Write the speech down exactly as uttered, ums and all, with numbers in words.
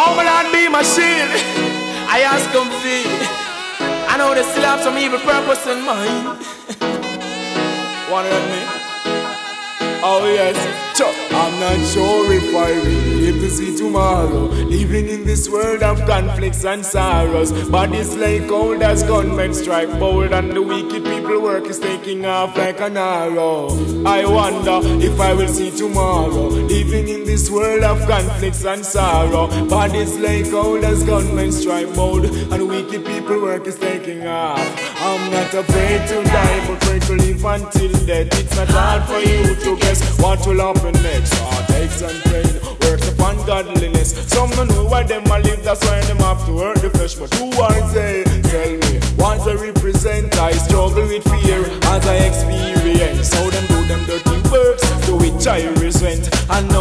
Oh, my Lord, be my shield. I ask him for. I know they still have some evil purpose in mind. Wanna let me? Oh yes, Chuck. I'm not sure if I will live to see tomorrow, living in this world of conflicts and sorrows. Bodies like cold as gunmen strike bold, and the wicked people work is taking off like an arrow. I wonder if I will see tomorrow, living in this world of conflicts and sorrow. Bodies like cold as gunmen strike bold, and the wicked people work is taking off. I'm not afraid to die, but afraid to live until death. It's not hard for you to guess what will happen next. Heartaches and pain, works upon godliness. Some don't know why them a live, that's why them have to hurt the flesh. But who are they? Tell me, what they represent? I struggle with fear as I experience how them do them dirty works, to which I resent. And now